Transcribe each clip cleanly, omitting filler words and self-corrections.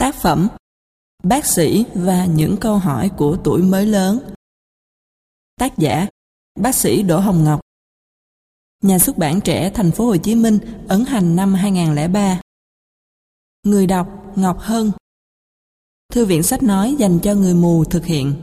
Tác phẩm Bác sĩ và những câu hỏi của tuổi mới lớn. Tác giả bác sĩ Đỗ Hồng Ngọc. Nhà xuất bản Trẻ Thành phố Hồ Chí Minh, ấn hành năm 2003. Người đọc Ngọc Hân. Thư viện sách nói dành cho người mù thực hiện.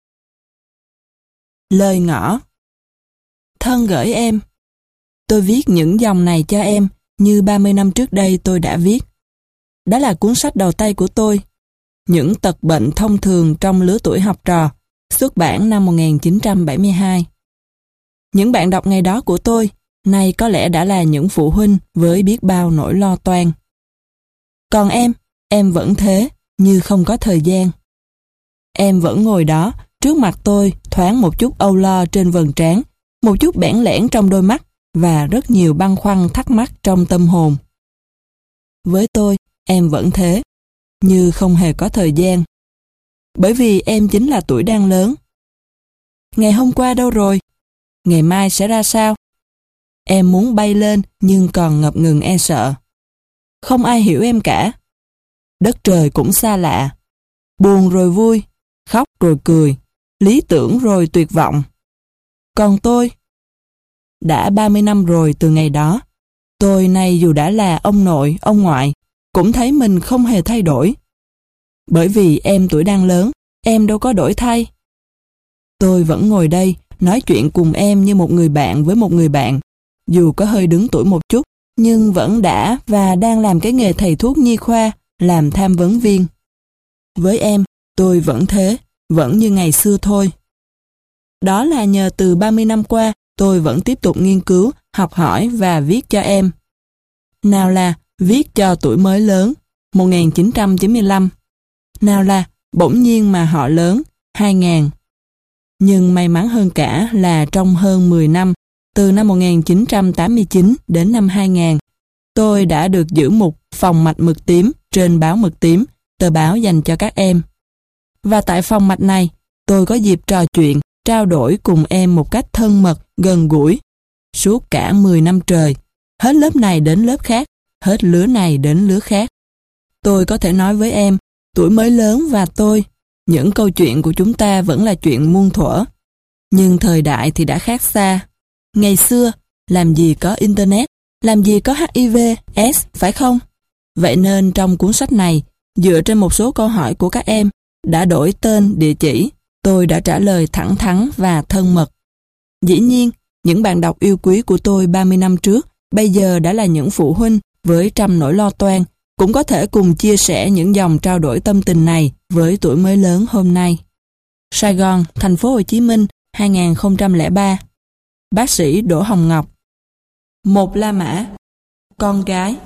Lời ngỏ. Thân gửi em. Tôi viết những dòng này cho em như 30 năm trước đây tôi đã viết. Đó là cuốn sách đầu tay của tôi. Những tật bệnh thông thường trong lứa tuổi học trò, xuất bản năm 1972. Những bạn đọc ngày đó của tôi, nay có lẽ đã là những phụ huynh với biết bao nỗi lo toan. Còn em vẫn thế, như không có thời gian. Em vẫn ngồi đó, trước mặt tôi, thoáng một chút âu lo trên vầng trán, một chút bẽn lẽn trong đôi mắt và rất nhiều băn khoăn thắc mắc trong tâm hồn. Với tôi, em vẫn thế, như không hề có thời gian. Bởi vì em chính là tuổi đang lớn. Ngày hôm qua đâu rồi? Ngày mai sẽ ra sao? Em muốn bay lên nhưng còn ngập ngừng e sợ. Không ai hiểu em cả. Đất trời cũng xa lạ. Buồn rồi vui, khóc rồi cười, lý tưởng rồi tuyệt vọng. Còn tôi? Đã 30 năm rồi từ ngày đó. Tôi nay dù đã là ông nội, ông ngoại, cũng thấy mình không hề thay đổi. Bởi vì em tuổi đang lớn, em đâu có đổi thay. Tôi vẫn ngồi đây, nói chuyện cùng em như một người bạn với một người bạn, dù có hơi đứng tuổi một chút, nhưng vẫn đã và đang làm cái nghề thầy thuốc nhi khoa, làm tham vấn viên. Với em, tôi vẫn thế, vẫn như ngày xưa thôi. Đó là nhờ từ 30 năm qua, tôi vẫn tiếp tục nghiên cứu, học hỏi và viết cho em. Nào là viết cho tuổi mới lớn, 1995. Nào là bỗng nhiên mà họ lớn, 2000. Nhưng may mắn hơn cả là trong hơn 10 năm, từ năm 1989 đến năm 2000, tôi đã được giữ mục phòng mạch mực tím trên báo Mực Tím, tờ báo dành cho các em. Và tại phòng mạch này, tôi có dịp trò chuyện, trao đổi cùng em một cách thân mật, gần gũi. Suốt cả 10 năm trời, hết lớp này đến lớp khác, hết lứa này đến lứa khác. Tôi có thể nói với em, tuổi mới lớn và tôi, những câu chuyện của chúng ta vẫn là chuyện muôn thuở. Nhưng thời đại thì đã khác xa. Ngày xưa, làm gì có Internet, làm gì có HIV, AIDS, phải không? Vậy nên trong cuốn sách này, dựa trên một số câu hỏi của các em, đã đổi tên, địa chỉ, tôi đã trả lời thẳng thắn và thân mật. Dĩ nhiên, những bạn đọc yêu quý của tôi 30 năm trước, bây giờ đã là những phụ huynh với trăm nỗi lo toan, cũng có thể cùng chia sẻ những dòng trao đổi tâm tình này với tuổi mới lớn hôm nay. Sài Gòn, Thành phố Hồ Chí Minh, 2003. Bác sĩ Đỗ Hồng Ngọc. Một La Mã. Con gái.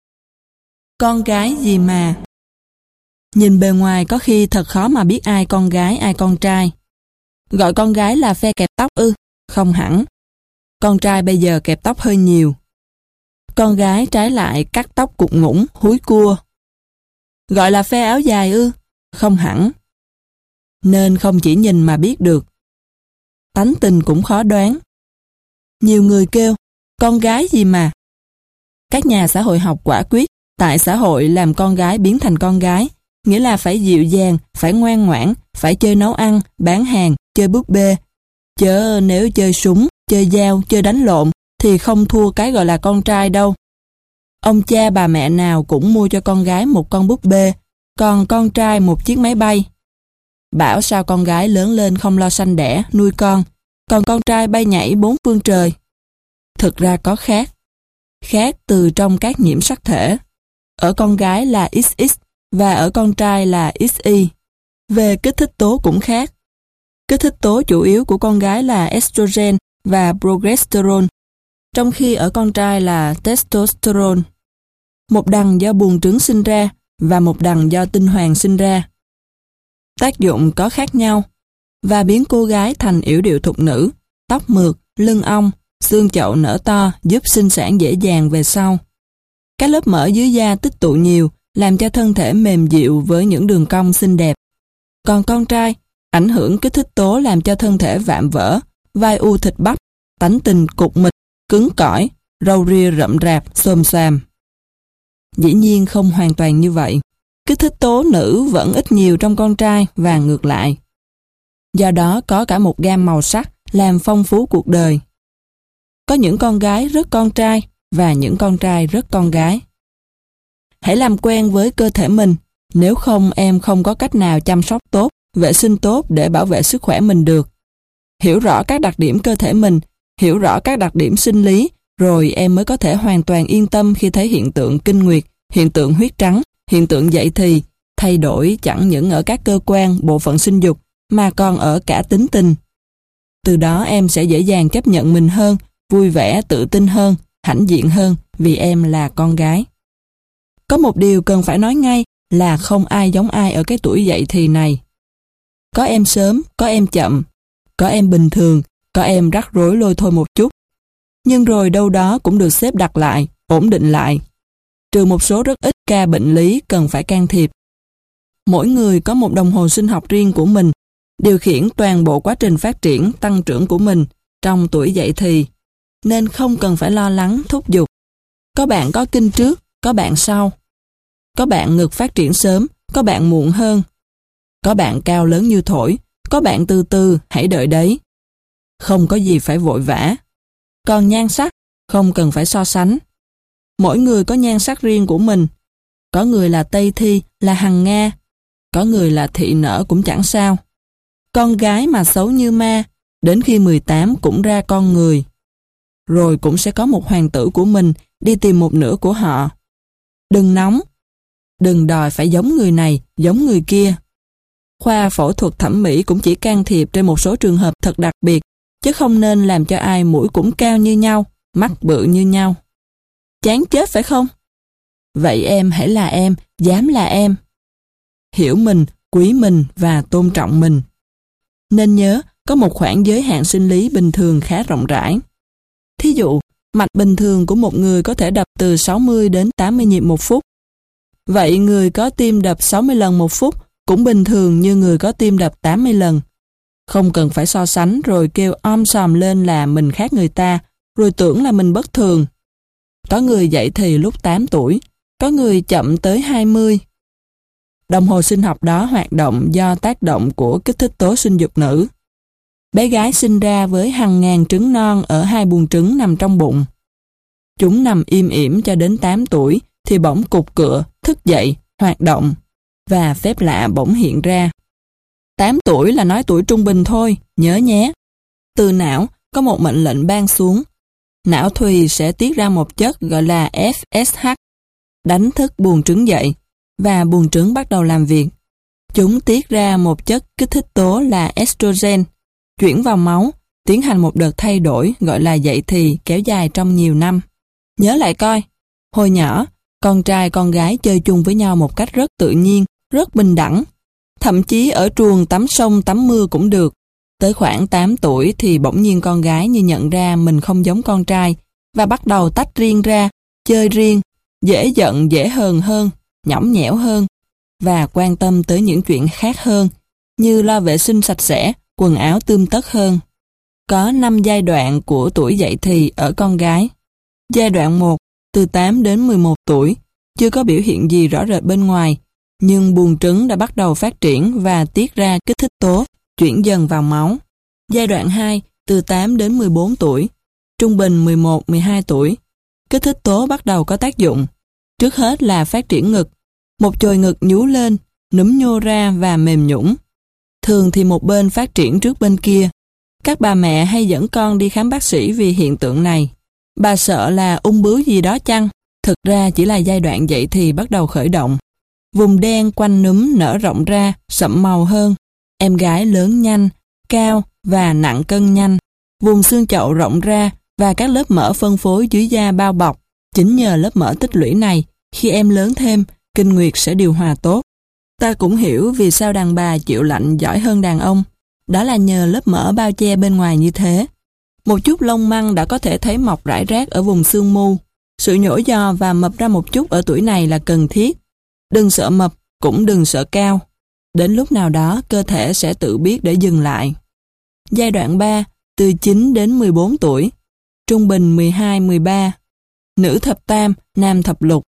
Con gái gì mà? Nhìn bề ngoài có khi thật khó mà biết ai con gái, ai con trai. Gọi con gái là phe kẹp tóc ư? Không hẳn. Con trai bây giờ kẹp tóc hơi nhiều. Con gái trái lại cắt tóc cụt ngủn, húi cua. Gọi là phe áo dài ư? Không hẳn. Nên không chỉ nhìn mà biết được. Tánh tình cũng khó đoán. Nhiều người kêu, con gái gì mà? Các nhà xã hội học quả quyết, tại xã hội làm con gái biến thành con gái, nghĩa là phải dịu dàng, phải ngoan ngoãn, phải chơi nấu ăn, bán hàng, chơi búp bê. Chớ nếu chơi súng, chơi dao, chơi đánh lộn, thì không thua cái gọi là con trai đâu. Ông cha bà mẹ nào cũng mua cho con gái một con búp bê, còn con trai một chiếc máy bay. Bảo sao con gái lớn lên không lo sanh đẻ, nuôi con, còn con trai bay nhảy bốn phương trời. Thực ra có khác. Khác từ trong các nhiễm sắc thể. Ở con gái là XX và ở con trai là XY. Về kích thích tố cũng khác. Kích thích tố chủ yếu của con gái là estrogen và progesterone, trong khi ở con trai là testosterone. Một đằng do buồng trứng sinh ra và một đằng do tinh hoàng sinh ra. Tác dụng có khác nhau và biến cô gái thành yểu điệu thục nữ, tóc mượt, lưng ong, xương chậu nở to giúp sinh sản dễ dàng về sau. Các lớp mỡ dưới da tích tụ nhiều làm cho thân thể mềm dịu với những đường cong xinh đẹp. Còn con trai, ảnh hưởng kích thích tố làm cho thân thể vạm vỡ, vai u thịt bắp, tánh tình cục mịch, cứng cỏi, râu ria rậm rạp, xồm xoàm. Dĩ nhiên không hoàn toàn như vậy. kích thích tố nữ vẫn ít nhiều trong con trai và ngược lại. Do đó có cả một gam màu sắc làm phong phú cuộc đời. Có những con gái rất con trai và những con trai rất con gái. Hãy làm quen với cơ thể mình, nếu không em không có cách nào chăm sóc tốt, vệ sinh tốt để bảo vệ sức khỏe mình được. Hiểu rõ các đặc điểm cơ thể mình, hiểu rõ các đặc điểm sinh lý, rồi em mới có thể hoàn toàn yên tâm khi thấy hiện tượng kinh nguyệt, hiện tượng huyết trắng, hiện tượng dậy thì, thay đổi chẳng những ở các cơ quan, bộ phận sinh dục, mà còn ở cả tính tình. Từ đó em sẽ dễ dàng chấp nhận mình hơn, vui vẻ, tự tin hơn, hãnh diện hơn vì em là con gái. Có một điều cần phải nói ngay là không ai giống ai ở cái tuổi dậy thì này. Có em sớm, có em chậm, có em bình thường, có em rắc rối lôi thôi một chút. Nhưng rồi đâu đó cũng được xếp đặt lại, ổn định lại. Trừ một số rất ít ca bệnh lý cần phải can thiệp. Mỗi người có một đồng hồ sinh học riêng của mình, điều khiển toàn bộ quá trình phát triển, tăng trưởng của mình trong tuổi dậy thì, nên không cần phải lo lắng thúc giục. Có bạn có kinh trước, có bạn sau. Có bạn ngực phát triển sớm, có bạn muộn hơn. Có bạn cao lớn như thổi, có bạn từ từ, hãy đợi đấy. Không có gì phải vội vã. Còn nhan sắc, không cần phải so sánh. Mỗi người có nhan sắc riêng của mình. Có người là Tây Thi, là Hằng Nga. Có người là thị nở cũng chẳng sao. Con gái mà xấu như ma, đến khi 18 cũng ra con người. Rồi cũng sẽ có một hoàng tử của mình đi tìm một nửa của họ. Đừng nóng. Đừng đòi phải giống người này, giống người kia. Khoa phẫu thuật thẩm mỹ cũng chỉ can thiệp trên một số trường hợp thật đặc biệt, chứ không nên làm cho ai mũi cũng cao như nhau, mắt bự như nhau. Chán chết phải không? Vậy em hãy là em, dám là em. Hiểu mình, quý mình và tôn trọng mình. Nên nhớ, có một khoảng giới hạn sinh lý bình thường khá rộng rãi. Thí dụ, mạch bình thường của một người có thể đập từ 60 đến 80 nhịp một phút. Vậy người có tim đập 60 lần một phút cũng bình thường như người có tim đập 80 lần. Không cần phải so sánh rồi kêu sòm lên là mình khác người ta, rồi tưởng là mình bất thường. Có người dậy thì lúc 8 tuổi, có người chậm tới 20. Đồng hồ sinh học đó hoạt động do tác động của kích thích tố sinh dục nữ. Bé gái sinh ra với hàng ngàn trứng non ở 2 buồng trứng nằm trong bụng. Chúng nằm im ỉm cho đến 8 tuổi thì bỗng cục cựa, thức dậy, hoạt động, và phép lạ bỗng hiện ra. 8 tuổi là nói tuổi trung bình thôi, nhớ nhé. Từ não có một mệnh lệnh ban xuống. Não thùy sẽ tiết ra một chất gọi là FSH, đánh thức buồng trứng dậy, và buồng trứng bắt đầu làm việc. Chúng tiết ra một chất kích thích tố là estrogen, chuyển vào máu, tiến hành một đợt thay đổi gọi là dậy thì kéo dài trong nhiều năm. Nhớ lại coi, hồi nhỏ, con trai con gái chơi chung với nhau một cách rất tự nhiên, rất bình đẳng. Thậm chí ở truồng tắm sông tắm mưa cũng được. Tới khoảng 8 tuổi thì bỗng nhiên con gái như nhận ra mình không giống con trai và bắt đầu tách riêng ra, chơi riêng, dễ giận dễ hờn hơn, nhõng nhẽo hơn và quan tâm tới những chuyện khác hơn như lo vệ sinh sạch sẽ, quần áo tươm tất hơn. Có 5 giai đoạn của tuổi dậy thì ở con gái. Giai đoạn 1, từ 8 đến 11 tuổi, chưa có biểu hiện gì rõ rệt bên ngoài, nhưng buồng trứng đã bắt đầu phát triển và tiết ra kích thích tố, chuyển dần vào máu. Giai đoạn 2, từ 8 đến 14 tuổi, trung bình 11-12 tuổi, kích thích tố bắt đầu có tác dụng. Trước hết là phát triển ngực, một chồi ngực nhú lên, núm nhô ra và mềm nhũn. Thường thì một bên phát triển trước bên kia. Các bà mẹ hay dẫn con đi khám bác sĩ vì hiện tượng này. Bà sợ là ung bướu gì đó chăng? Thực ra chỉ là giai đoạn dậy thì bắt đầu khởi động. Vùng đen quanh núm nở rộng ra, sậm màu hơn. Em gái lớn nhanh, cao và nặng cân nhanh. Vùng xương chậu rộng ra và các lớp mỡ phân phối dưới da bao bọc. Chính nhờ lớp mỡ tích lũy này, khi em lớn thêm, kinh nguyệt sẽ điều hòa tốt. Ta cũng hiểu vì sao đàn bà chịu lạnh giỏi hơn đàn ông. Đó là nhờ lớp mỡ bao che bên ngoài như thế. Một chút lông măng đã có thể thấy mọc rải rác ở vùng xương mu. Sự nhổ giò và mập ra một chút ở tuổi này là cần thiết. Đừng sợ mập, cũng đừng sợ cao. Đến lúc nào đó, cơ thể sẽ tự biết để dừng lại. Giai đoạn 3, từ 9 đến 14 tuổi, trung bình 12-13. Nữ thập tam, nam thập lục.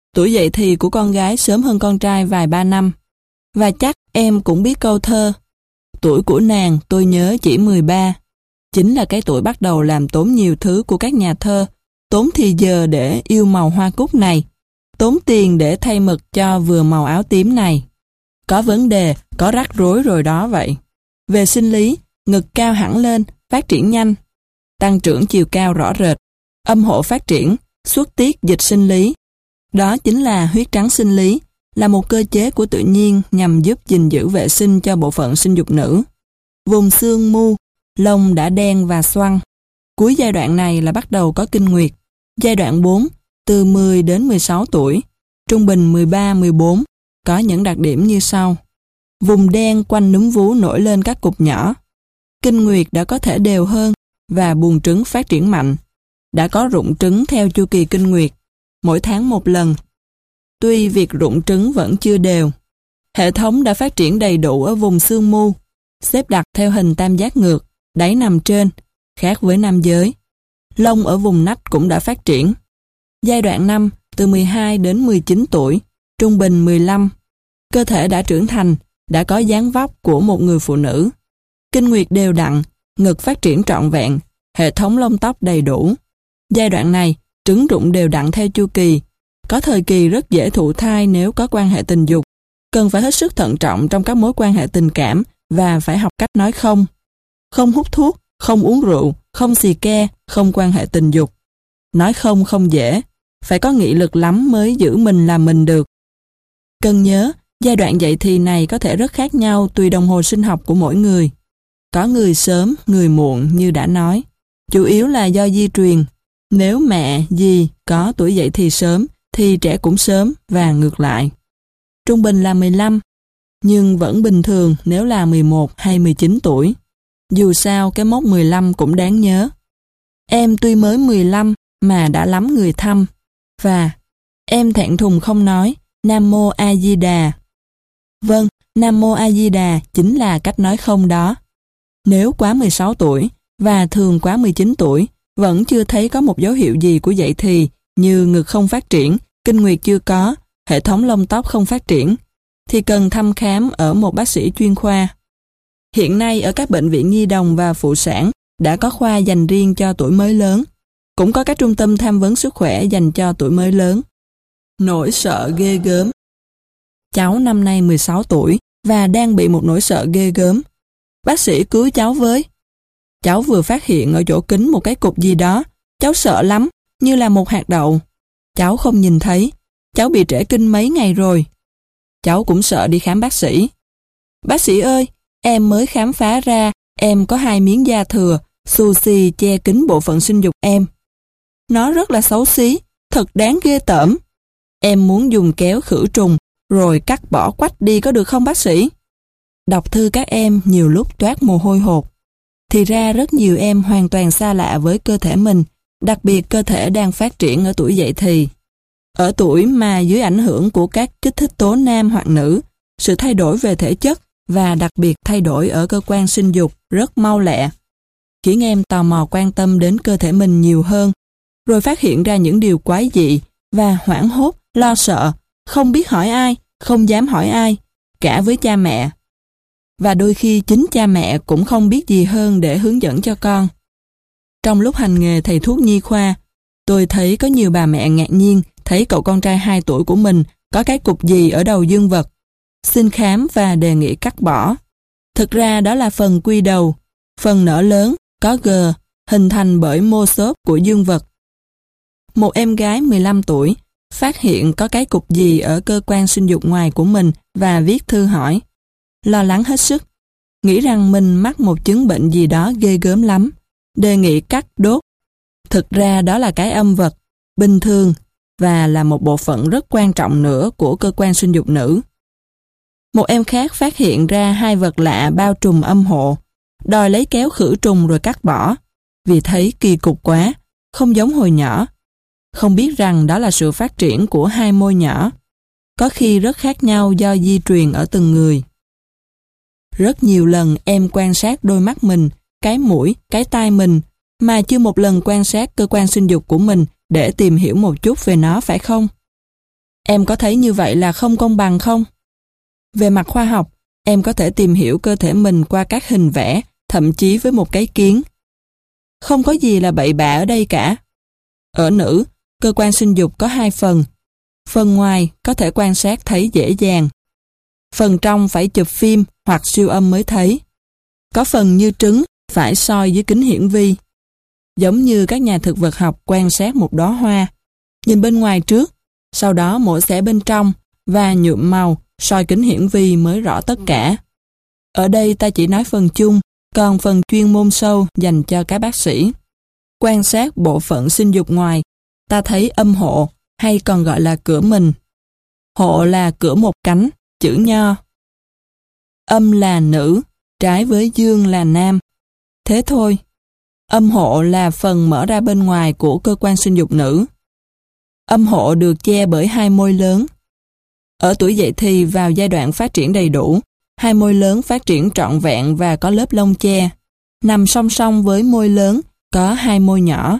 Tuổi dậy thì của con gái sớm hơn con trai vài ba năm. Và chắc em cũng biết câu thơ, tuổi của nàng tôi nhớ chỉ 13. Chính là cái tuổi bắt đầu làm tốn nhiều thứ của các nhà thơ, tốn thì giờ để yêu màu hoa cúc này, tốn tiền để thay mực cho vừa màu áo tím này. Có vấn đề, có rắc rối rồi đó vậy. Về sinh lý, ngực cao hẳn lên, phát triển nhanh, tăng trưởng chiều cao rõ rệt, âm hộ phát triển, xuất tiết dịch sinh lý. Đó chính là huyết trắng sinh lý, là một cơ chế của tự nhiên nhằm giúp gìn giữ vệ sinh cho bộ phận sinh dục nữ. Vùng xương mu, lông đã đen và xoăn. Cuối giai đoạn này là bắt đầu có kinh nguyệt. Giai đoạn 4, từ 10 đến 16 tuổi, trung bình 13-14, có những đặc điểm như sau. Vùng đen quanh núm vú nổi lên các cục nhỏ. Kinh nguyệt đã có thể đều hơn và buồng trứng phát triển mạnh. Đã có rụng trứng theo chu kỳ kinh nguyệt, mỗi tháng một lần. Tuy việc rụng trứng vẫn chưa đều. Hệ thống đã phát triển đầy đủ ở vùng xương mu, xếp đặt theo hình tam giác ngược, đáy nằm trên, khác với nam giới. Lông ở vùng nách cũng đã phát triển. Giai đoạn 5, từ 12 đến 19 tuổi, trung bình 15. Cơ thể đã trưởng thành, đã có dáng vóc của một người phụ nữ. Kinh nguyệt đều đặn, ngực phát triển trọn vẹn, hệ thống lông tóc đầy đủ. Giai đoạn này, trứng rụng đều đặn theo chu kỳ. Có thời kỳ rất dễ thụ thai nếu có quan hệ tình dục. Cần phải hết sức thận trọng trong các mối quan hệ tình cảm và phải học cách nói không. Không hút thuốc, không uống rượu, không xì ke, không quan hệ tình dục. Nói không không dễ, phải có nghị lực lắm mới giữ mình làm mình được. Cần nhớ, giai đoạn dậy thì này có thể rất khác nhau tùy đồng hồ sinh học của mỗi người. Có người sớm, người muộn như đã nói. Chủ yếu là do di truyền. Nếu mẹ, dì có tuổi dậy thì sớm, thì trẻ cũng sớm và ngược lại. Trung bình là 15, nhưng vẫn bình thường nếu là 11 hay 19 tuổi. Dù sao cái mốc 15 cũng đáng nhớ. Em tuy mới 15 mà đã lắm người thăm. Và em thẹn thùng không nói Nam Mô A Di Đà. Vâng, Nam Mô A Di Đà chính là cách nói không đó. Nếu quá 16 tuổi và thường quá 19 tuổi vẫn chưa thấy có một dấu hiệu gì của dậy thì như ngực không phát triển, kinh nguyệt chưa có, hệ thống lông tóc không phát triển, thì cần thăm khám ở một bác sĩ chuyên khoa. Hiện nay ở các bệnh viện nhi đồng và phụ sản đã có khoa dành riêng cho tuổi mới lớn. Cũng có các trung tâm tham vấn sức khỏe dành cho tuổi mới lớn. Nỗi sợ ghê gớm. Cháu năm nay 16 tuổi và đang bị một nỗi sợ ghê gớm. Bác sĩ cứu cháu với. Cháu vừa phát hiện ở chỗ kính một cái cục gì đó. Cháu sợ lắm, như là một hạt đậu. Cháu không nhìn thấy. Cháu bị trễ kinh mấy ngày rồi. Cháu cũng sợ đi khám bác sĩ. Bác sĩ ơi, em mới khám phá ra em có 2 miếng da thừa, xù xì che kín bộ phận sinh dục em. Nó rất là xấu xí, thật đáng ghê tởm. Em muốn dùng kéo khử trùng, rồi cắt bỏ quách đi có được không bác sĩ? Đọc thư các em nhiều lúc toát mồ hôi hột. Thì ra rất nhiều em hoàn toàn xa lạ với cơ thể mình, đặc biệt cơ thể đang phát triển ở tuổi dậy thì. Ở tuổi mà dưới ảnh hưởng của các kích thích tố nam hoặc nữ, sự thay đổi về thể chất và đặc biệt thay đổi ở cơ quan sinh dục rất mau lẹ, khiến em tò mò quan tâm đến cơ thể mình nhiều hơn, rồi phát hiện ra những điều quái dị và hoảng hốt, lo sợ, không biết hỏi ai, không dám hỏi ai, cả với cha mẹ. Và đôi khi chính cha mẹ cũng không biết gì hơn để hướng dẫn cho con. Trong lúc hành nghề thầy thuốc nhi khoa, tôi thấy có nhiều bà mẹ ngạc nhiên thấy cậu con trai 2 tuổi của mình có cái cục gì ở đầu dương vật. Xin khám và đề nghị cắt bỏ. Thực ra đó là phần quy đầu, phần nở lớn, có gờ, hình thành bởi mô xốp của dương vật. Một em gái 15 tuổi phát hiện có cái cục gì ở cơ quan sinh dục ngoài của mình và viết thư hỏi. Lo lắng hết sức, nghĩ rằng mình mắc một chứng bệnh gì đó ghê gớm lắm, đề nghị cắt đốt. Thực ra đó là cái âm vật, bình thường và là một bộ phận rất quan trọng nữa của cơ quan sinh dục nữ. Một em khác phát hiện ra 2 vật lạ bao trùm âm hộ, đòi lấy kéo khử trùng rồi cắt bỏ, vì thấy kỳ cục quá, không giống hồi nhỏ. Không biết rằng đó là sự phát triển của 2 môi nhỏ, có khi rất khác nhau do di truyền ở từng người. Rất nhiều lần em quan sát đôi mắt mình, cái mũi, cái tai mình, mà chưa một lần quan sát cơ quan sinh dục của mình để tìm hiểu một chút về nó phải không? Em có thấy như vậy là không công bằng không? Về mặt khoa học, em có thể tìm hiểu cơ thể mình qua các hình vẽ, thậm chí với một cái kiến. Không có gì là bậy bạ ở đây cả. Ở nữ, cơ quan sinh dục có hai phần. Phần ngoài có thể quan sát thấy dễ dàng. Phần trong phải chụp phim hoặc siêu âm mới thấy. Có phần như trứng phải soi dưới kính hiển vi. Giống như các nhà thực vật học quan sát một đóa hoa. Nhìn bên ngoài trước, sau đó mổ xẻ bên trong và nhuộm màu, soi kính hiển vi mới rõ tất cả. Ở đây ta chỉ nói phần chung, còn phần chuyên môn sâu dành cho các bác sĩ. Quan sát bộ phận sinh dục ngoài, ta thấy âm hộ, hay còn gọi là cửa mình. Hộ là cửa một cánh, chữ nho. Âm là nữ, trái với dương là nam. Thế thôi. Âm hộ là phần mở ra bên ngoài của cơ quan sinh dục nữ. Âm hộ được che bởi hai môi lớn. Ở tuổi dậy thì vào giai đoạn phát triển đầy đủ, hai môi lớn phát triển trọn vẹn và có lớp lông che. Nằm song song với môi lớn có hai môi nhỏ.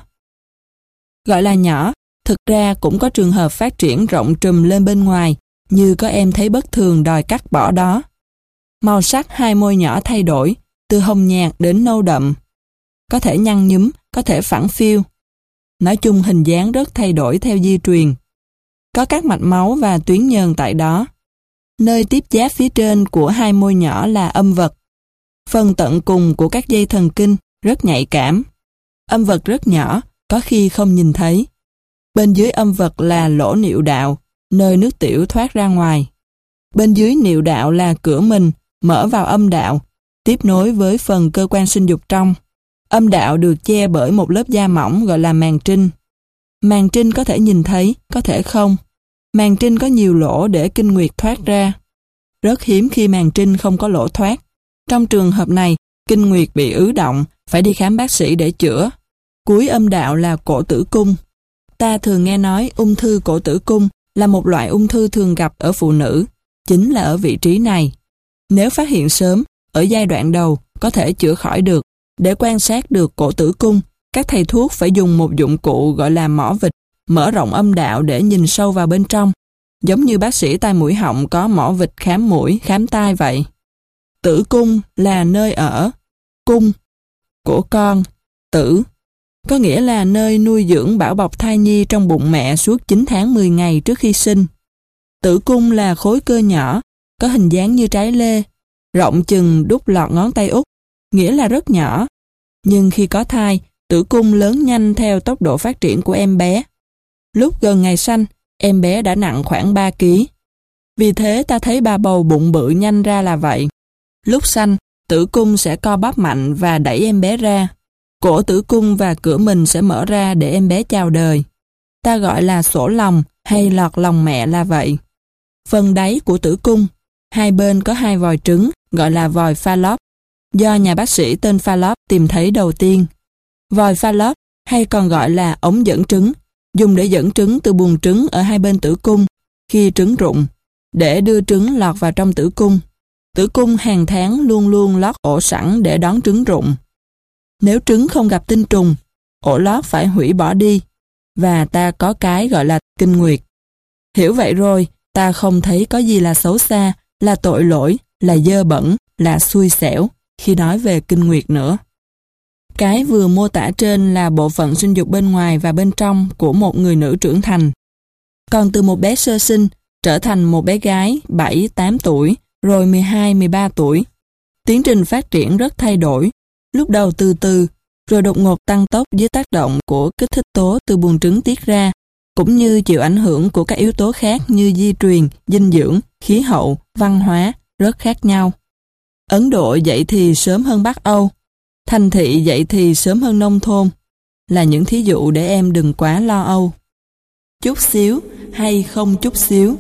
Gọi là nhỏ, thực ra cũng có trường hợp phát triển rộng trùm lên bên ngoài, như có em thấy bất thường đòi cắt bỏ đó. Màu sắc hai môi nhỏ thay đổi, từ hồng nhạt đến nâu đậm. Có thể nhăn nhúm, có thể phẳng phiu. Nói chung hình dáng rất thay đổi theo di truyền. Có các mạch máu và tuyến nhờn tại đó. Nơi tiếp giáp phía trên của hai môi nhỏ là âm vật. Phần tận cùng của các dây thần kinh rất nhạy cảm. Âm vật rất nhỏ, có khi không nhìn thấy. Bên dưới âm vật là lỗ niệu đạo, nơi nước tiểu thoát ra ngoài. Bên dưới niệu đạo là cửa mình, mở vào âm đạo, tiếp nối với phần cơ quan sinh dục trong. Âm đạo được che bởi một lớp da mỏng gọi là màng trinh. Màng trinh có thể nhìn thấy, có thể không. Màng trinh có nhiều lỗ để kinh nguyệt thoát ra. Rất hiếm khi màng trinh không có lỗ thoát. Trong trường hợp này, kinh nguyệt bị ứ động, phải đi khám bác sĩ để chữa. Cuối âm đạo là cổ tử cung. Ta thường nghe nói ung thư cổ tử cung là một loại ung thư thường gặp ở phụ nữ, chính là ở vị trí này. Nếu phát hiện sớm, ở giai đoạn đầu, có thể chữa khỏi được. Để quan sát được cổ tử cung, các thầy thuốc phải dùng một dụng cụ gọi là mỏ vịt, mở rộng âm đạo để nhìn sâu vào bên trong. Giống như bác sĩ tai mũi họng có mỏ vịt khám mũi, khám tai vậy. Tử cung là nơi ở, cung của con, tử, có nghĩa là nơi nuôi dưỡng bảo bọc thai nhi trong bụng mẹ suốt 9 tháng 10 ngày trước khi sinh. Tử cung là khối cơ nhỏ, có hình dáng như trái lê, rộng chừng đút lọt ngón tay út, nghĩa là rất nhỏ. Nhưng khi có thai, tử cung lớn nhanh theo tốc độ phát triển của em bé. Lúc gần ngày sanh, em bé đã nặng khoảng 3 kg. Vì thế ta thấy bà bầu bụng bự nhanh ra là vậy. Lúc sanh, tử cung sẽ co bóp mạnh và đẩy em bé ra. Cổ tử cung và cửa mình sẽ mở ra để em bé chào đời. Ta gọi là sổ lòng hay lọt lòng mẹ là vậy. Phần đáy của tử cung, hai bên có hai vòi trứng gọi là vòi Fallope, do nhà bác sĩ tên Fallope tìm thấy đầu tiên. Vòi Fallope hay còn gọi là ống dẫn trứng, dùng để dẫn trứng từ buồng trứng ở hai bên tử cung khi trứng rụng, để đưa trứng lọt vào trong tử cung. Tử cung hàng tháng luôn luôn lót ổ sẵn để đón trứng rụng. Nếu trứng không gặp tinh trùng, ổ lót phải hủy bỏ đi, và ta có cái gọi là kinh nguyệt. Hiểu vậy rồi, ta không thấy có gì là xấu xa, là tội lỗi, là dơ bẩn, là xui xẻo khi nói về kinh nguyệt nữa. Cái vừa mô tả trên là bộ phận sinh dục bên ngoài và bên trong của một người nữ trưởng thành. Còn từ một bé sơ sinh trở thành một bé gái 7-8 tuổi, rồi 12-13 tuổi. Tiến trình phát triển rất thay đổi, lúc đầu từ từ, rồi đột ngột tăng tốc dưới tác động của kích thích tố từ buồng trứng tiết ra, cũng như chịu ảnh hưởng của các yếu tố khác như di truyền, dinh dưỡng, khí hậu, văn hóa, rất khác nhau. Ấn Độ dậy thì sớm hơn Bắc Âu, thành thị dậy thì sớm hơn nông thôn, là những thí dụ để em đừng quá lo âu. Chút xíu hay không chút xíu.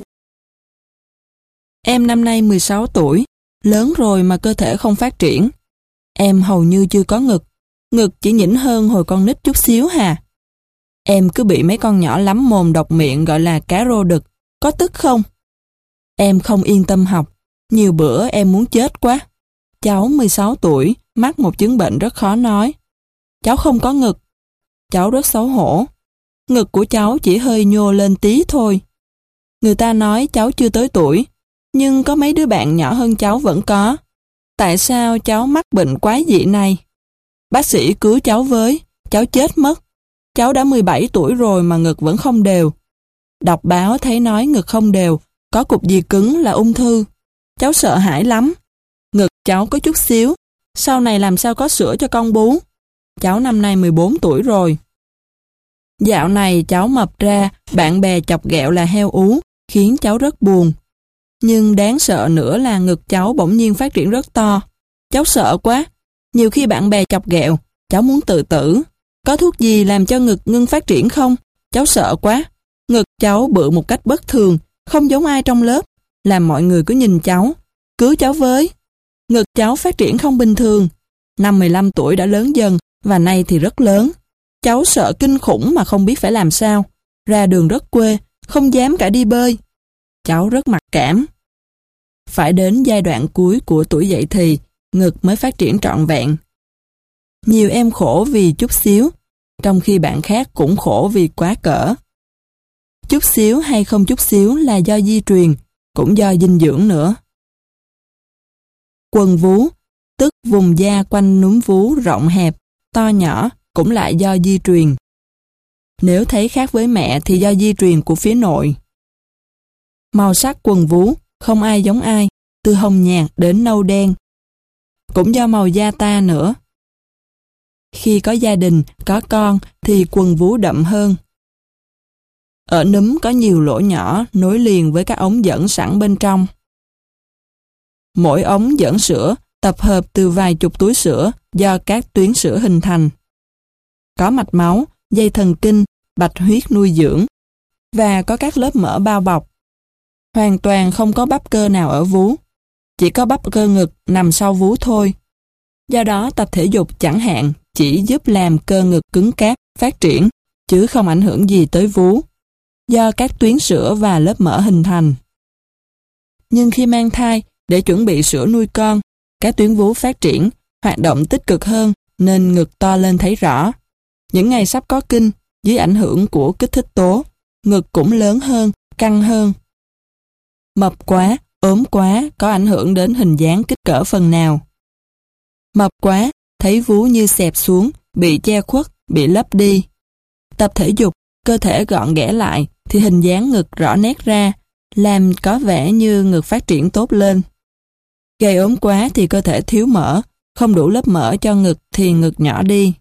Em năm nay 16 tuổi, lớn rồi mà cơ thể không phát triển. Em hầu như chưa có ngực, ngực chỉ nhỉnh hơn hồi con nít chút xíu hà. Em cứ bị mấy con nhỏ lắm mồm độc miệng gọi là cá rô đực, có tức không? Em không yên tâm học, nhiều bữa em muốn chết quá. Cháu 16 tuổi, mắc một chứng bệnh rất khó nói. Cháu không có ngực. Cháu rất xấu hổ. Ngực của cháu chỉ hơi nhô lên tí thôi. Người ta nói cháu chưa tới tuổi, nhưng có mấy đứa bạn nhỏ hơn cháu vẫn có. Tại sao cháu mắc bệnh quái dị này? Bác sĩ cứu cháu với, cháu chết mất. Cháu đã 17 tuổi rồi mà ngực vẫn không đều. Đọc báo thấy nói ngực không đều, có cục gì cứng là ung thư. Cháu sợ hãi lắm. Ngực cháu có chút xíu, sau này làm sao có sữa cho con bú. Cháu năm nay 14 tuổi rồi. Dạo này cháu mập ra, bạn bè chọc ghẹo là heo ú, khiến cháu rất buồn. Nhưng đáng sợ nữa là ngực cháu bỗng nhiên phát triển rất to. Cháu sợ quá. Nhiều khi bạn bè chọc ghẹo, cháu muốn tự tử. Có thuốc gì làm cho ngực ngưng phát triển không? Cháu sợ quá. Ngực cháu bự một cách bất thường, không giống ai trong lớp, làm mọi người cứ nhìn cháu. Cứu cháu với. Ngực cháu phát triển không bình thường. Năm 15 tuổi đã lớn dần, và nay thì rất lớn. Cháu sợ kinh khủng mà không biết phải làm sao. Ra đường rất quê, không dám cả đi bơi. Cháu rất mặc cảm. Phải đến giai đoạn cuối của tuổi dậy thì, ngực mới phát triển trọn vẹn. Nhiều em khổ vì chút xíu, trong khi bạn khác cũng khổ vì quá cỡ. Chút xíu hay không chút xíu là do di truyền, cũng do dinh dưỡng nữa. Quần vú, tức vùng da quanh núm vú rộng hẹp, to nhỏ, cũng lại do di truyền. Nếu thấy khác với mẹ thì do di truyền của phía nội. Màu sắc quần vú, không ai giống ai, từ hồng nhạt đến nâu đen. Cũng do màu da ta nữa. Khi có gia đình, có con thì quần vú đậm hơn. Ở núm có nhiều lỗ nhỏ nối liền với các ống dẫn sẵn bên trong. Mỗi ống dẫn sữa tập hợp từ vài chục túi sữa do các tuyến sữa hình thành. Có mạch máu, dây thần kinh, bạch huyết nuôi dưỡng và có các lớp mỡ bao bọc. Hoàn toàn không có bắp cơ nào ở vú. Chỉ có bắp cơ ngực nằm sau vú thôi. Do đó tập thể dục chẳng hạn chỉ giúp làm cơ ngực cứng cáp, phát triển, chứ không ảnh hưởng gì tới vú, do các tuyến sữa và lớp mỡ hình thành. Nhưng khi mang thai, để chuẩn bị sữa nuôi con, các tuyến vú phát triển, hoạt động tích cực hơn nên ngực to lên thấy rõ. Những ngày sắp có kinh, dưới ảnh hưởng của kích thích tố, ngực cũng lớn hơn, căng hơn. Mập quá, ốm quá có ảnh hưởng đến hình dáng kích cỡ phần nào. Mập quá, thấy vú như xẹp xuống, bị che khuất, bị lấp đi. Tập thể dục, cơ thể gọn ghẽ lại thì hình dáng ngực rõ nét ra, làm có vẻ như ngực phát triển tốt lên. Gầy ốm quá thì cơ thể thiếu mỡ, không đủ lớp mỡ cho ngực thì ngực nhỏ đi.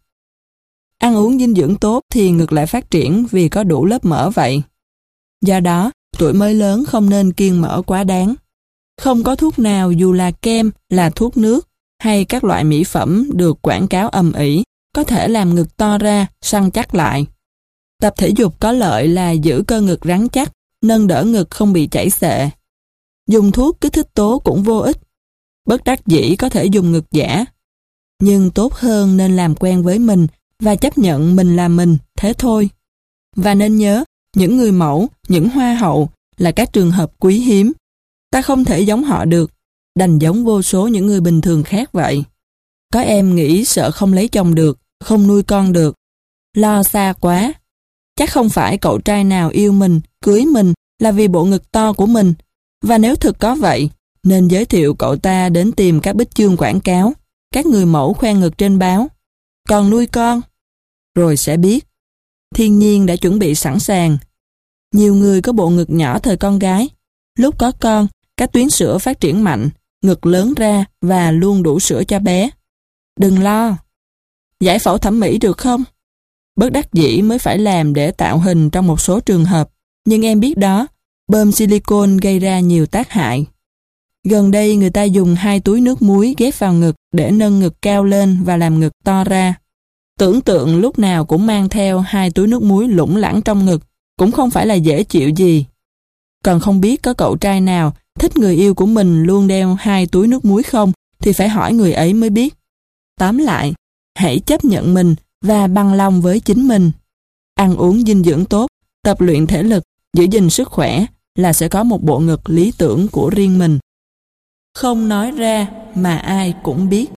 Ăn uống dinh dưỡng tốt thì ngực lại phát triển vì có đủ lớp mỡ vậy. Do đó, tuổi mới lớn không nên kiêng mỡ quá đáng. Không có thuốc nào dù là kem, là thuốc nước hay các loại mỹ phẩm được quảng cáo ầm ĩ có thể làm ngực to ra, săn chắc lại. Tập thể dục có lợi là giữ cơ ngực rắn chắc, nâng đỡ ngực không bị chảy xệ. Dùng thuốc kích thích tố cũng vô ích. Bất đắc dĩ có thể dùng ngực giả. Nhưng tốt hơn nên làm quen với mình và chấp nhận mình là mình, thế thôi. Và nên nhớ, những người mẫu, những hoa hậu là các trường hợp quý hiếm. Ta không thể giống họ được, đành giống vô số những người bình thường khác vậy. Có em nghĩ sợ không lấy chồng được, không nuôi con được. Lo xa quá. Chắc không phải cậu trai nào yêu mình, cưới mình là vì bộ ngực to của mình. Và nếu thực có vậy, nên giới thiệu cậu ta đến tìm các bích chương quảng cáo, các người mẫu khoe ngực trên báo. Còn nuôi con? Rồi sẽ biết. Thiên nhiên đã chuẩn bị sẵn sàng. Nhiều người có bộ ngực nhỏ thời con gái. Lúc có con, các tuyến sữa phát triển mạnh, ngực lớn ra và luôn đủ sữa cho bé. Đừng lo. Giải phẫu thẩm mỹ được không? Bất đắc dĩ mới phải làm để tạo hình trong một số trường hợp. Nhưng em biết đó, bơm silicone gây ra nhiều tác hại. Gần đây người ta dùng 2 túi nước muối ghép vào ngực để nâng ngực cao lên và làm ngực to ra. Tưởng tượng lúc nào cũng mang theo 2 túi nước muối lủng lẳng trong ngực cũng không phải là dễ chịu gì. Còn không biết có cậu trai nào thích người yêu của mình luôn đeo 2 túi nước muối không thì phải hỏi người ấy mới biết. Tóm lại, hãy chấp nhận mình và bằng lòng với chính mình. Ăn uống dinh dưỡng tốt, tập luyện thể lực, giữ gìn sức khỏe là sẽ có một bộ ngực lý tưởng của riêng mình. Không nói ra mà ai cũng biết.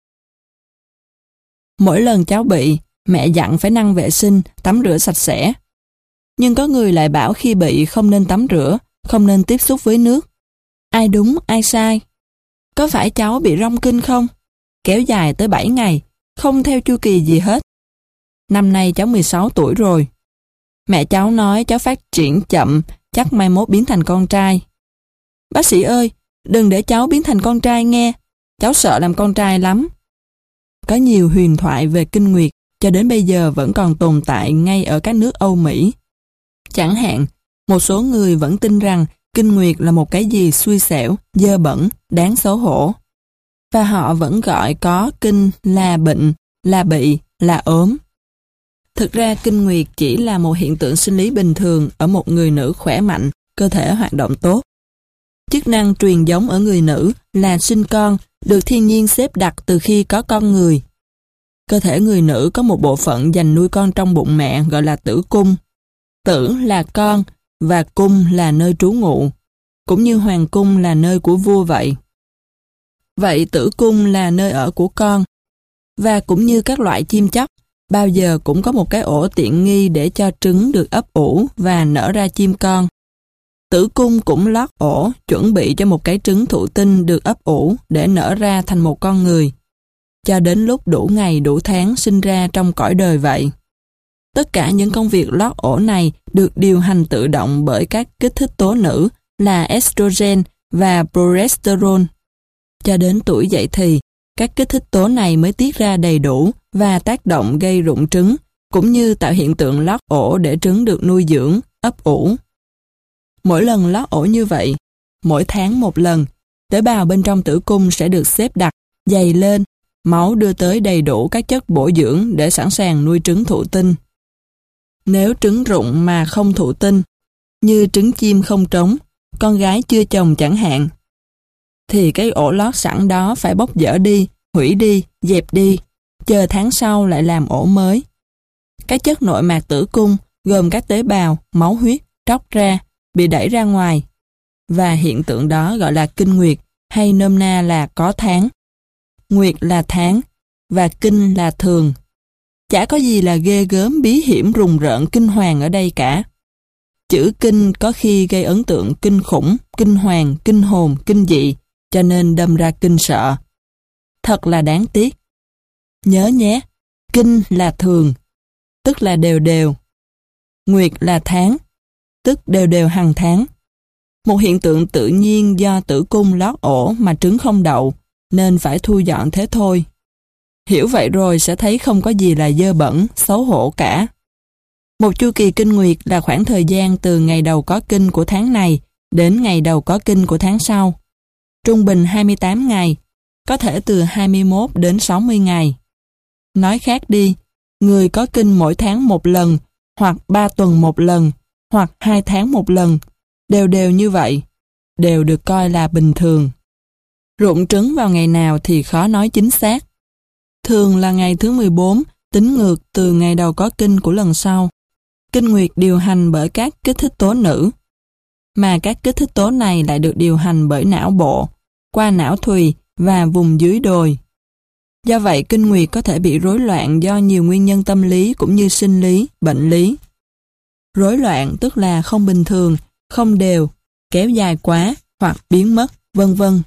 Mỗi lần cháu bị, mẹ dặn phải năng vệ sinh, tắm rửa sạch sẽ. Nhưng có người lại bảo khi bị không nên tắm rửa không nên tiếp xúc với nước. Ai đúng, ai sai? Có phải cháu bị rong kinh không? Kéo dài tới 7 ngày, không theo chu kỳ gì hết. Năm nay cháu 16 tuổi rồi. Mẹ cháu nói cháu phát triển chậm, chắc mai mốt biến thành con trai. Bác sĩ ơi, đừng để cháu biến thành con trai nghe, cháu sợ làm con trai lắm. Có nhiều huyền thoại về kinh nguyệt cho đến bây giờ vẫn còn tồn tại ngay ở các nước Âu Mỹ. Chẳng hạn, một số người vẫn tin rằng kinh nguyệt là một cái gì xui xẻo, dơ bẩn, đáng xấu hổ. Và họ vẫn gọi có kinh là bệnh, là bị, là ốm. Thực ra kinh nguyệt chỉ là một hiện tượng sinh lý bình thường ở một người nữ khỏe mạnh, cơ thể hoạt động tốt. Chức năng truyền giống ở người nữ là sinh con, được thiên nhiên xếp đặt từ khi có con người. Cơ thể người nữ có một bộ phận dành nuôi con trong bụng mẹ gọi là tử cung. Tử là con và cung là nơi trú ngụ, cũng như hoàng cung là nơi của vua vậy. Vậy tử cung là nơi ở của con, và cũng như các loại chim chóc, bao giờ cũng có một cái ổ tiện nghi để cho trứng được ấp ủ và nở ra chim con. Tử cung cũng lót ổ, chuẩn bị cho một cái trứng thụ tinh được ấp ủ để nở ra thành một con người, cho đến lúc đủ ngày đủ tháng sinh ra trong cõi đời vậy. Tất cả những công việc lót ổ này được điều hành tự động bởi các kích thích tố nữ là estrogen và progesterone. Cho đến tuổi dậy thì, các kích thích tố này mới tiết ra đầy đủ và tác động gây rụng trứng, cũng như tạo hiện tượng lót ổ để trứng được nuôi dưỡng, ấp ủ. Mỗi lần lót ổ như vậy, mỗi tháng một lần, tế bào bên trong tử cung sẽ được xếp đặt, dày lên, máu đưa tới đầy đủ các chất bổ dưỡng để sẵn sàng nuôi trứng thụ tinh. Nếu trứng rụng mà không thụ tinh, như trứng chim không trống, con gái chưa chồng chẳng hạn, thì cái ổ lót sẵn đó phải bóc dỡ đi, hủy đi, dẹp đi, chờ tháng sau lại làm ổ mới. Các chất nội mạc tử cung gồm các tế bào, máu huyết, tróc ra, bị đẩy ra ngoài, và hiện tượng đó gọi là kinh nguyệt, hay nôm na là có tháng. Nguyệt là tháng, và kinh là thường. Chả có gì là ghê gớm, bí hiểm, rùng rợn, kinh hoàng ở đây cả. Chữ kinh có khi gây ấn tượng kinh khủng, kinh hoàng, kinh hồn, kinh dị, cho nên đâm ra kinh sợ. Thật là đáng tiếc. Nhớ nhé, kinh là thường, tức là đều đều. Nguyệt là tháng, tức đều đều hàng tháng. Một hiện tượng tự nhiên do tử cung lót ổ mà trứng không đậu, nên phải thu dọn thế thôi. Hiểu vậy rồi sẽ thấy không có gì là dơ bẩn, xấu hổ cả. Một chu kỳ kinh nguyệt là khoảng thời gian từ ngày đầu có kinh của tháng này đến ngày đầu có kinh của tháng sau. Trung bình 28 ngày, có thể từ 21 đến 60 ngày. Nói khác đi, người có kinh mỗi tháng một lần, hoặc 3 tuần một lần, hoặc 2 tháng một lần, đều đều như vậy, đều được coi là bình thường. Rụng trứng vào ngày nào thì khó nói chính xác. Thường là ngày thứ 14, tính ngược từ ngày đầu có kinh của lần sau. Kinh nguyệt điều hành bởi các kích thích tố nữ, mà các kích thích tố này lại được điều hành bởi não bộ, qua não thùy và vùng dưới đồi. Do vậy, kinh nguyệt có thể bị rối loạn do nhiều nguyên nhân tâm lý cũng như sinh lý, bệnh lý. Rối loạn tức là không bình thường, không đều, kéo dài quá hoặc biến mất, vân vân.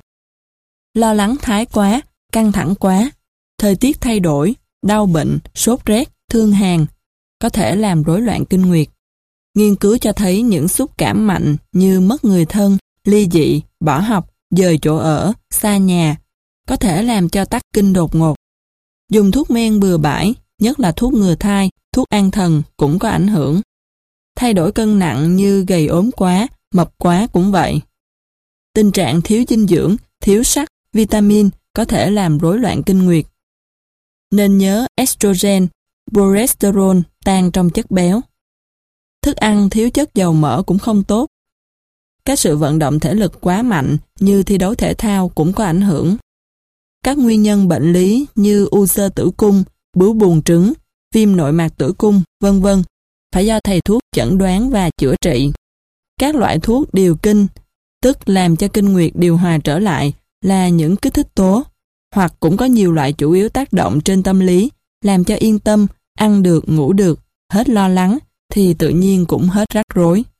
Lo lắng thái quá, căng thẳng quá, thời tiết thay đổi, đau bệnh, sốt rét, thương hàn, có thể làm rối loạn kinh nguyệt. Nghiên cứu cho thấy những xúc cảm mạnh như mất người thân, ly dị, bỏ học, dời chỗ ở, xa nhà, có thể làm cho tắc kinh đột ngột. Dùng thuốc men bừa bãi, nhất là thuốc ngừa thai, thuốc an thần cũng có ảnh hưởng. Thay đổi cân nặng như gầy ốm quá, mập quá cũng vậy. Tình trạng thiếu dinh dưỡng, thiếu sắt, vitamin có thể làm rối loạn kinh nguyệt. Nên nhớ estrogen, progesterone tan trong chất béo. Thức ăn thiếu chất dầu mỡ cũng không tốt. Các sự vận động thể lực quá mạnh như thi đấu thể thao cũng có ảnh hưởng. Các nguyên nhân bệnh lý như u xơ tử cung, bướu buồng trứng, viêm nội mạc tử cung, vân vân, phải do thầy thuốc chẩn đoán và chữa trị. Các loại thuốc điều kinh, tức làm cho kinh nguyệt điều hòa trở lại, là những kích thích tố, hoặc cũng có nhiều loại chủ yếu tác động trên tâm lý, làm cho yên tâm, ăn được, ngủ được, hết lo lắng, thì tự nhiên cũng hết rắc rối.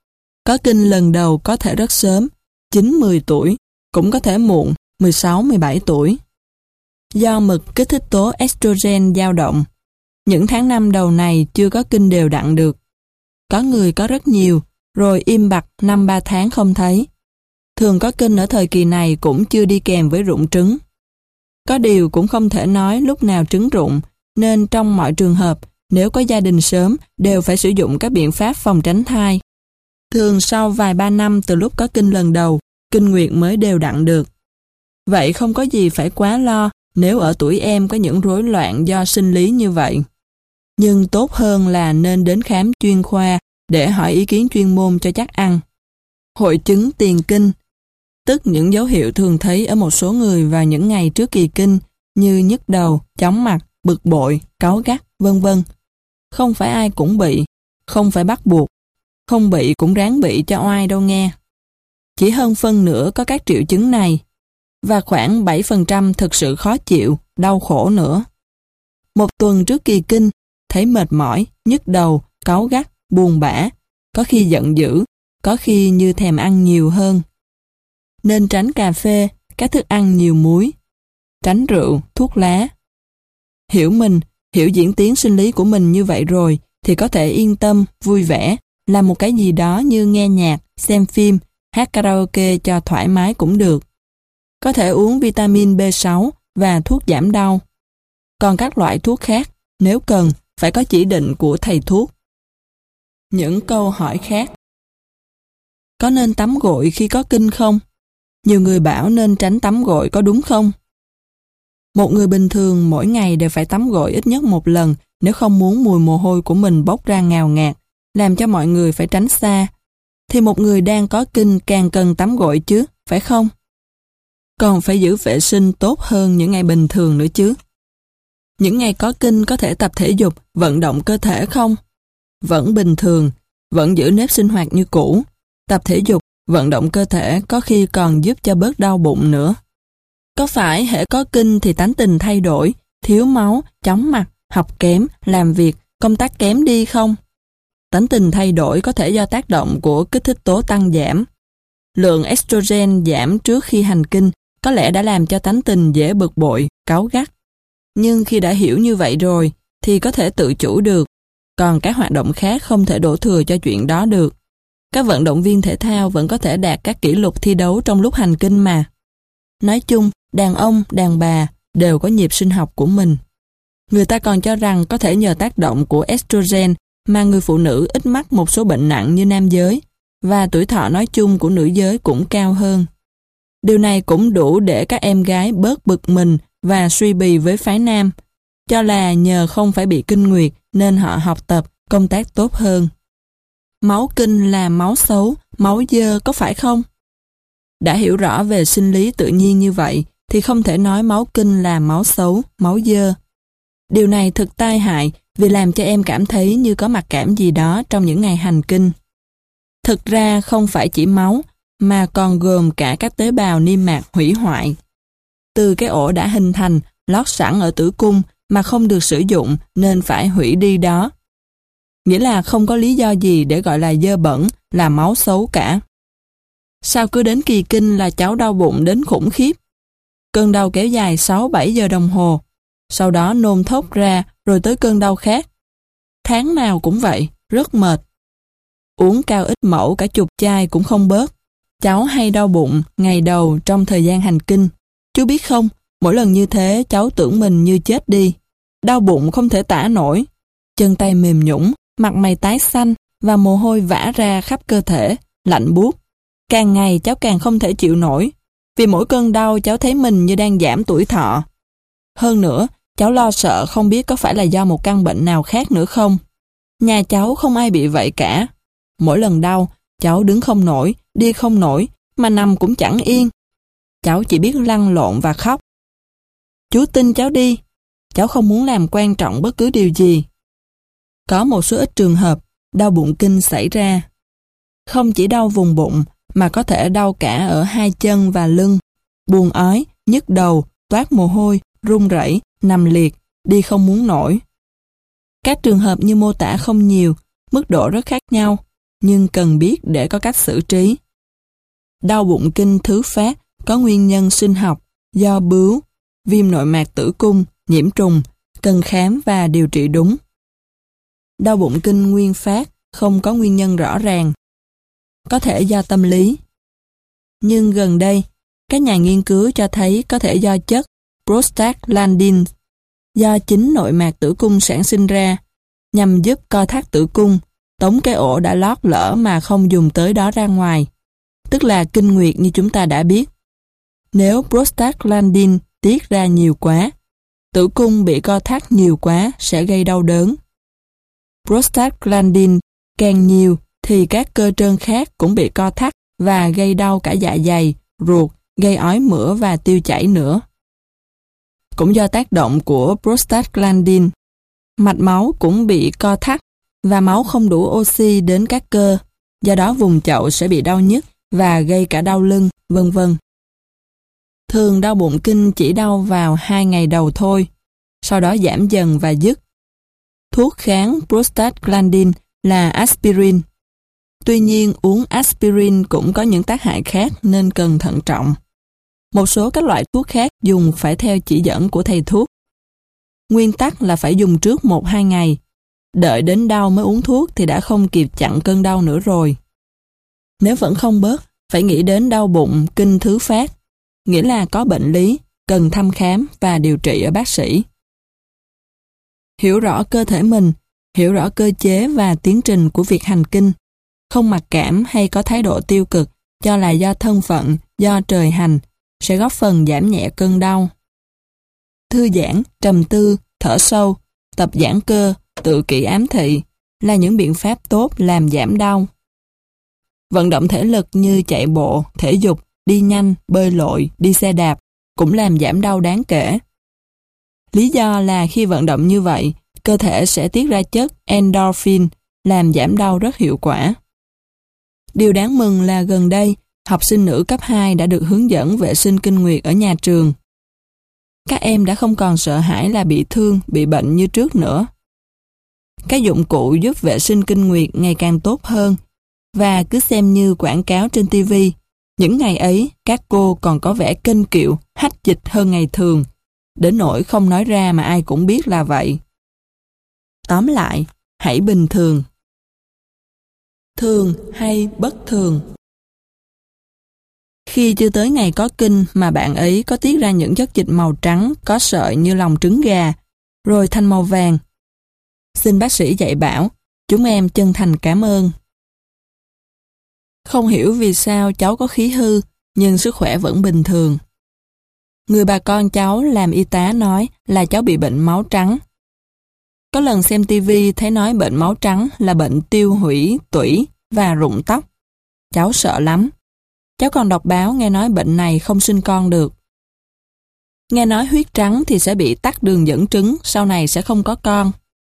Có kinh lần đầu có thể rất sớm, 9-10 tuổi, cũng có thể muộn, 16-17 tuổi. Do mực kích thích tố estrogen dao động, những tháng năm đầu này chưa có kinh đều đặn được. Có người có rất nhiều, rồi im bặt 5-3 tháng không thấy. Thường có kinh ở thời kỳ này cũng chưa đi kèm với rụng trứng. Có điều cũng không thể nói lúc nào trứng rụng, nên trong mọi trường hợp, nếu có gia đình sớm, đều phải sử dụng các biện pháp phòng tránh thai. Thường sau vài ba năm từ lúc có kinh lần đầu, kinh nguyệt mới đều đặn được. Vậy không có gì phải quá lo nếu ở tuổi em có những rối loạn do sinh lý như vậy. Nhưng tốt hơn là nên đến khám chuyên khoa để hỏi ý kiến chuyên môn cho chắc ăn. Hội chứng tiền kinh, tức những dấu hiệu thường thấy ở một số người vào những ngày trước kỳ kinh như nhức đầu, chóng mặt, bực bội, cáu gắt, vân vân. Không phải ai cũng bị, không phải bắt buộc, không bị cũng ráng bị cho oai đâu nghe. Chỉ hơn phân nửa có các triệu chứng này, và khoảng 7% thực sự khó chịu, đau khổ nữa. Một tuần trước kỳ kinh, thấy mệt mỏi, nhức đầu, cáu gắt, buồn bã, có khi giận dữ, có khi như thèm ăn nhiều hơn. Nên tránh cà phê, các thức ăn nhiều muối, tránh rượu, thuốc lá. Hiểu mình, hiểu diễn tiến sinh lý của mình như vậy rồi, thì có thể yên tâm, vui vẻ, làm một cái gì đó như nghe nhạc, xem phim, hát karaoke cho thoải mái cũng được. Có thể uống vitamin B6 và thuốc giảm đau. Còn các loại thuốc khác, nếu cần, phải có chỉ định của thầy thuốc. Những câu hỏi khác. Có nên tắm gội khi có kinh không? Nhiều người bảo nên tránh tắm gội, có đúng không? Một người bình thường mỗi ngày đều phải tắm gội ít nhất một lần nếu không muốn mùi mồ hôi của mình bốc ra ngào ngạt, làm cho mọi người phải tránh xa. Thì một người đang có kinh càng cần tắm gội chứ, phải không? Còn phải giữ vệ sinh tốt hơn những ngày bình thường nữa chứ. Những ngày có kinh có thể tập thể dục, vận động cơ thể không? Vẫn bình thường, vẫn giữ nếp sinh hoạt như cũ. Tập thể dục, vận động cơ thể có khi còn giúp cho bớt đau bụng nữa. Có phải hễ có kinh thì tánh tình thay đổi, thiếu máu, chóng mặt, học kém, làm việc, công tác kém đi không? Tánh tình thay đổi có thể do tác động của kích thích tố tăng giảm. Lượng estrogen giảm trước khi hành kinh có lẽ đã làm cho tánh tình dễ bực bội, cáu gắt. Nhưng khi đã hiểu như vậy rồi thì có thể tự chủ được. Còn các hoạt động khác không thể đổ thừa cho chuyện đó được. Các vận động viên thể thao vẫn có thể đạt các kỷ lục thi đấu trong lúc hành kinh mà. Nói chung, đàn ông, đàn bà đều có nhịp sinh học của mình. Người ta còn cho rằng có thể nhờ tác động của estrogen mà người phụ nữ ít mắc một số bệnh nặng như nam giới, và tuổi thọ nói chung của nữ giới cũng cao hơn. Điều này cũng đủ để các em gái bớt bực mình và suy bì với phái nam, cho là nhờ không phải bị kinh nguyệt nên họ học tập, công tác tốt hơn. Máu kinh là máu xấu, máu dơ có phải không? Đã hiểu rõ về sinh lý tự nhiên như vậy thì không thể nói máu kinh là máu xấu, máu dơ. Điều này thực tai hại vì làm cho em cảm thấy như có mặc cảm gì đó trong những ngày hành kinh. Thực ra không phải chỉ máu mà còn gồm cả các tế bào niêm mạc hủy hoại. Từ cái ổ đã hình thành, lót sẵn ở tử cung mà không được sử dụng nên phải hủy đi đó. Nghĩa là không có lý do gì để gọi là dơ bẩn, là máu xấu cả. Sao cứ đến kỳ kinh là cháu đau bụng đến khủng khiếp? Cơn đau kéo dài 6-7 giờ đồng hồ, sau đó nôn thốc ra rồi tới cơn đau khác. Tháng nào cũng vậy, rất mệt. Uống cao ít mẫu cả chục chai cũng không bớt. Cháu hay đau bụng ngày đầu trong thời gian hành kinh. Chú biết không, mỗi lần như thế cháu tưởng mình như chết đi. Đau bụng không thể tả nổi. Chân tay mềm nhũn, mặt mày tái xanh và mồ hôi vã ra khắp cơ thể, lạnh buốt. Càng ngày cháu càng không thể chịu nổi. Vì mỗi cơn đau cháu thấy mình như đang giảm tuổi thọ. Hơn nữa, cháu lo sợ không biết có phải là do một căn bệnh nào khác nữa không. Nhà cháu không ai bị vậy cả. Mỗi lần đau, cháu đứng không nổi, đi không nổi, mà nằm cũng chẳng yên. Cháu chỉ biết lăn lộn và khóc. Chú tin cháu đi, cháu không muốn làm quan trọng bất cứ điều gì. Có một số ít trường hợp đau bụng kinh xảy ra. Không chỉ đau vùng bụng mà có thể đau cả ở hai chân và lưng, buồn ói, nhức đầu, toát mồ hôi, run rẩy, nằm liệt, đi không muốn nổi. Các trường hợp như mô tả không nhiều, mức độ rất khác nhau, nhưng cần biết để có cách xử trí. Đau bụng kinh thứ phát có nguyên nhân sinh học do bướu, viêm nội mạc tử cung, nhiễm trùng, cần khám và điều trị đúng. Đau bụng kinh nguyên phát không có nguyên nhân rõ ràng, có thể do tâm lý. Nhưng gần đây, các nhà nghiên cứu cho thấy có thể do chất prostaglandin do chính nội mạc tử cung sản sinh ra nhằm giúp co thắt tử cung, tống cái ổ đã lót lỡ mà không dùng tới đó ra ngoài, tức là kinh nguyệt như chúng ta đã biết. Nếu prostaglandin tiết ra nhiều quá, tử cung bị co thắt nhiều quá sẽ gây đau đớn. Prostaglandin càng nhiều thì các cơ trơn khác cũng bị co thắt và gây đau cả dạ dày, ruột, gây ói mửa và tiêu chảy nữa. Cũng do tác động của prostaglandin, mạch máu cũng bị co thắt và máu không đủ oxy đến các cơ, do đó vùng chậu sẽ bị đau nhức và gây cả đau lưng, vân vân. Thường đau bụng kinh chỉ đau vào 2 ngày đầu thôi, sau đó giảm dần và dứt. Thuốc kháng prostaglandin là aspirin. Tuy nhiên uống aspirin cũng có những tác hại khác nên cần thận trọng. Một số các loại thuốc khác dùng phải theo chỉ dẫn của thầy thuốc. Nguyên tắc là phải dùng trước 1-2 ngày. Đợi đến đau mới uống thuốc thì đã không kịp chặn cơn đau nữa rồi. Nếu vẫn không bớt, phải nghĩ đến đau bụng kinh thứ phát, nghĩa là có bệnh lý, cần thăm khám và điều trị ở bác sĩ. Hiểu rõ cơ thể mình, hiểu rõ cơ chế và tiến trình của việc hành kinh, không mặc cảm hay có thái độ tiêu cực cho là do thân phận, do trời hành, sẽ góp phần giảm nhẹ cơn đau. Thư giãn, trầm tư, thở sâu, tập giãn cơ, tự kỷ ám thị là những biện pháp tốt làm giảm đau. Vận động thể lực như chạy bộ, thể dục, đi nhanh, bơi lội, đi xe đạp cũng làm giảm đau đáng kể. Lý do là khi vận động như vậy, cơ thể sẽ tiết ra chất endorphin làm giảm đau rất hiệu quả. Điều đáng mừng là gần đây, học sinh nữ cấp 2 đã được hướng dẫn vệ sinh kinh nguyệt ở nhà trường. Các em đã không còn sợ hãi là bị thương, bị bệnh như trước nữa. Các dụng cụ giúp vệ sinh kinh nguyệt ngày càng tốt hơn và cứ xem như quảng cáo trên TV. Những ngày ấy, các cô còn có vẻ kênh kiệu, hách dịch hơn ngày thường, đến nỗi không nói ra mà ai cũng biết là vậy. Tóm lại, hãy bình thường. Thường hay bất thường? Khi chưa tới ngày có kinh mà bạn ấy có tiết ra những chất dịch màu trắng có sợi như lòng trứng gà, rồi thành màu vàng. Xin bác sĩ dạy bảo, chúng em chân thành cảm ơn. Không hiểu vì sao cháu có khí hư, nhưng sức khỏe vẫn bình thường. Người bà con cháu làm y tá nói là cháu bị bệnh máu trắng. Có lần xem TV thấy nói bệnh máu trắng là bệnh tiêu hủy tủy và rụng tóc. Cháu sợ lắm. Cháu còn đọc báo nghe nói bệnh này không sinh con được. Nghe nói huyết trắng thì sẽ bị tắc đường dẫn trứng, sau này sẽ không có con.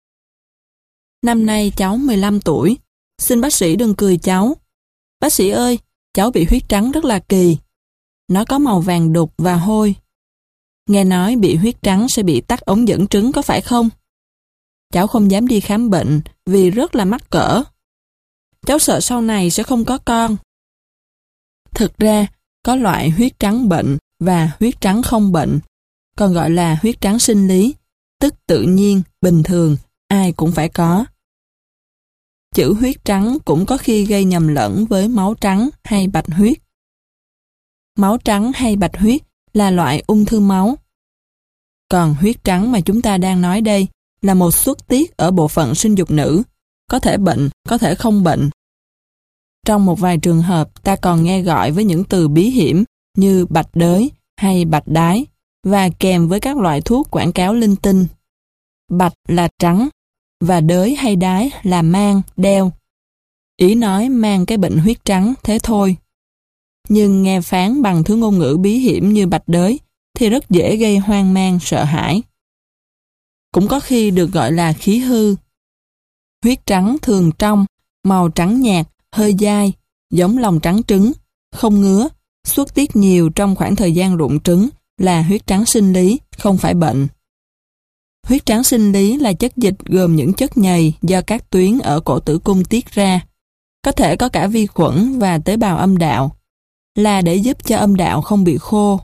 Năm nay cháu 15 tuổi. Xin bác sĩ đừng cười cháu. Bác sĩ ơi, cháu bị huyết trắng rất là kỳ. Nó có màu vàng đục và hôi. Nghe nói bị huyết trắng sẽ bị tắc ống dẫn trứng có phải không? Cháu không dám đi khám bệnh vì rất là mắc cỡ. Cháu sợ sau này sẽ không có con. Thực ra, có loại huyết trắng bệnh và huyết trắng không bệnh, còn gọi là huyết trắng sinh lý, tức tự nhiên, bình thường, ai cũng phải có. Chữ huyết trắng cũng có khi gây nhầm lẫn với máu trắng hay bạch huyết. Máu trắng hay bạch huyết là loại ung thư máu. Còn huyết trắng mà chúng ta đang nói đây là một xuất tiết ở bộ phận sinh dục nữ, có thể bệnh, có thể không bệnh. Trong một vài trường hợp, ta còn nghe gọi với những từ bí hiểm như bạch đới hay bạch đái và kèm với các loại thuốc quảng cáo linh tinh. Bạch là trắng và đới hay đái là mang, đeo. Ý nói mang cái bệnh huyết trắng thế thôi. Nhưng nghe phán bằng thứ ngôn ngữ bí hiểm như bạch đới thì rất dễ gây hoang mang, sợ hãi. Cũng có khi được gọi là khí hư. Huyết trắng thường trong, màu trắng nhạt, hơi dai, giống lòng trắng trứng, không ngứa, xuất tiết nhiều trong khoảng thời gian rụng trứng là huyết trắng sinh lý, không phải bệnh. Huyết trắng sinh lý là chất dịch gồm những chất nhầy do các tuyến ở cổ tử cung tiết ra. có thể có cả vi khuẩn và tế bào âm đạo, là để giúp cho âm đạo không bị khô.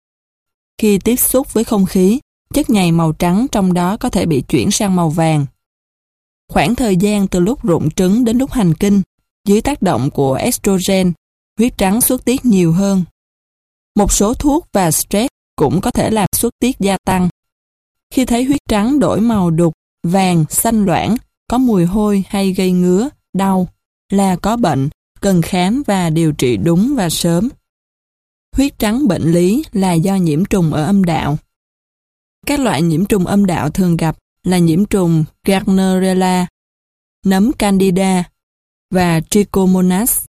Khi tiếp xúc với không khí, chất nhầy màu trắng trong đó có thể bị chuyển sang màu vàng. Khoảng thời gian từ lúc rụng trứng đến lúc hành kinh, dưới tác động của estrogen, huyết trắng xuất tiết nhiều hơn. Một số thuốc và stress cũng có thể làm xuất tiết gia tăng. Khi thấy huyết trắng đổi màu đục, vàng, xanh loãng, có mùi hôi hay gây ngứa, đau, là có bệnh, cần khám và điều trị đúng và sớm. Huyết trắng bệnh lý là do nhiễm trùng ở âm đạo. Các loại nhiễm trùng âm đạo thường gặp là nhiễm trùng Gardnerella, nấm Candida và Trichomonas.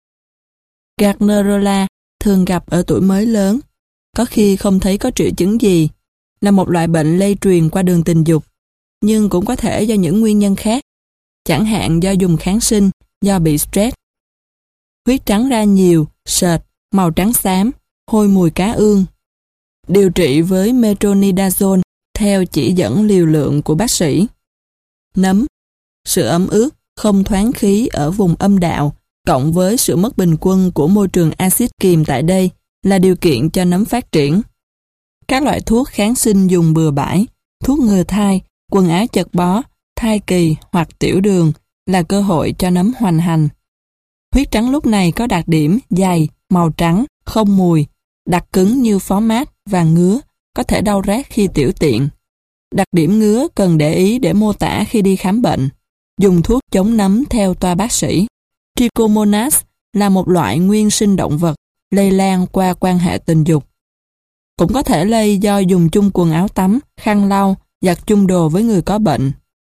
Gardnerella thường gặp ở tuổi mới lớn, có khi không thấy có triệu chứng gì, là một loại bệnh lây truyền qua đường tình dục, nhưng cũng có thể do những nguyên nhân khác, chẳng hạn do dùng kháng sinh, do bị stress. Huyết trắng ra nhiều, sệt, màu trắng xám, hôi mùi cá ương. Điều trị với metronidazole theo chỉ dẫn liều lượng của bác sĩ. Nấm, sự ẩm ướt, không thoáng khí ở vùng âm đạo, cộng với sự mất bình quân của môi trường axit kiềm tại đây là điều kiện cho nấm phát triển. Các loại thuốc kháng sinh dùng bừa bãi, thuốc ngừa thai, quần áo chật bó, thai kỳ hoặc tiểu đường là cơ hội cho nấm hoành hành. Huyết trắng lúc này có đặc điểm dày, màu trắng, không mùi, đặc cứng như phó mát và ngứa, có thể đau rát khi tiểu tiện. Đặc điểm ngứa cần để ý để mô tả khi đi khám bệnh. Dùng thuốc chống nấm theo toa bác sĩ. Trichomonas là một loại nguyên sinh động vật, lây lan qua quan hệ tình dục. Cũng có thể lây do dùng chung quần áo tắm, khăn lau, giặt chung đồ với người có bệnh.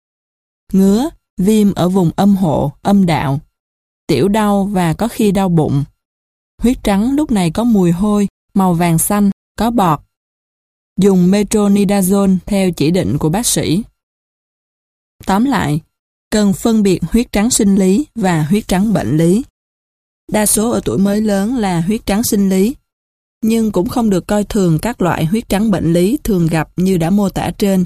Ngứa, viêm ở vùng âm hộ, âm đạo, tiểu đau và có khi đau bụng. Huyết trắng lúc này có mùi hôi, màu vàng xanh, có bọt. Dùng metronidazole theo chỉ định của bác sĩ. Tóm lại, cần phân biệt huyết trắng sinh lý và huyết trắng bệnh lý. Đa số ở tuổi mới lớn là huyết trắng sinh lý, nhưng cũng không được coi thường các loại huyết trắng bệnh lý thường gặp như đã mô tả trên.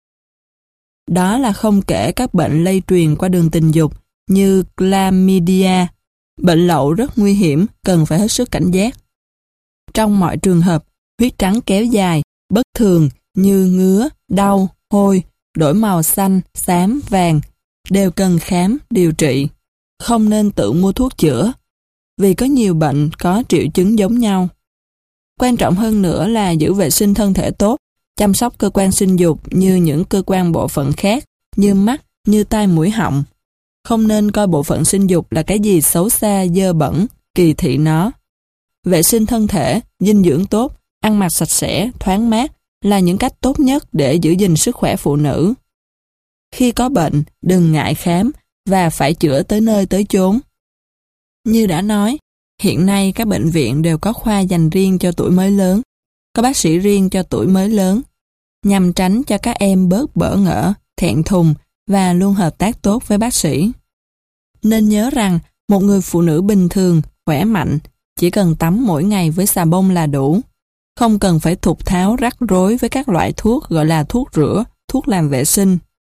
Đó là không kể các bệnh lây truyền qua đường tình dục như chlamydia, bệnh lậu rất nguy hiểm, cần phải hết sức cảnh giác. Trong mọi trường hợp, huyết trắng kéo dài, bất thường như ngứa, đau, hôi, đổi màu xanh, xám, vàng, đều cần khám, điều trị. Không nên tự mua thuốc chữa, vì có nhiều bệnh có triệu chứng giống nhau. Quan trọng hơn nữa là giữ vệ sinh thân thể tốt, chăm sóc cơ quan sinh dục như những cơ quan bộ phận khác, như mắt, như tai mũi họng. Không nên coi bộ phận sinh dục là cái gì xấu xa, dơ bẩn, kỳ thị nó. Vệ sinh thân thể, dinh dưỡng tốt, ăn mặc sạch sẽ, thoáng mát là những cách tốt nhất để giữ gìn sức khỏe phụ nữ. Khi có bệnh, đừng ngại khám và phải chữa tới nơi tới chốn. Như đã nói, hiện nay các bệnh viện đều có khoa dành riêng cho tuổi mới lớn, có bác sĩ riêng cho tuổi mới lớn, nhằm tránh cho các em bớt bỡ ngỡ, thẹn thùng và luôn hợp tác tốt với bác sĩ. Nên nhớ rằng, một người phụ nữ bình thường, khỏe mạnh, chỉ cần tắm mỗi ngày với xà bông là đủ. Không cần phải thục tháo rắc rối với các loại thuốc gọi là thuốc rửa, thuốc làm vệ sinh.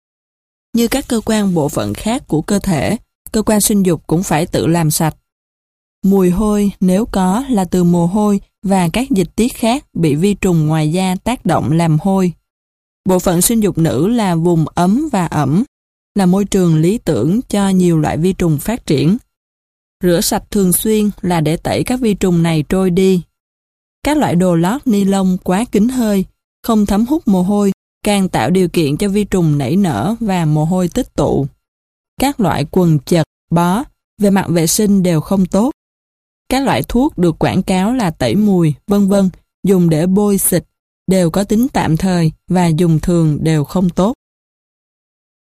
Như các cơ quan bộ phận khác của cơ thể, cơ quan sinh dục cũng phải tự làm sạch. Mùi hôi nếu có là từ mồ hôi và các dịch tiết khác bị vi trùng ngoài da tác động làm hôi. Bộ phận sinh dục nữ là vùng ấm và ẩm, là môi trường lý tưởng cho nhiều loại vi trùng phát triển. Rửa sạch thường xuyên là để tẩy các vi trùng này trôi đi. Các loại đồ lót ni lông quá kín hơi, không thấm hút mồ hôi, càng tạo điều kiện cho vi trùng nảy nở và mồ hôi tích tụ. Các loại quần chật, bó, về mặt vệ sinh đều không tốt. Các loại thuốc được quảng cáo là tẩy mùi, vân vân, dùng để bôi xịt, đều có tính tạm thời và dùng thường đều không tốt.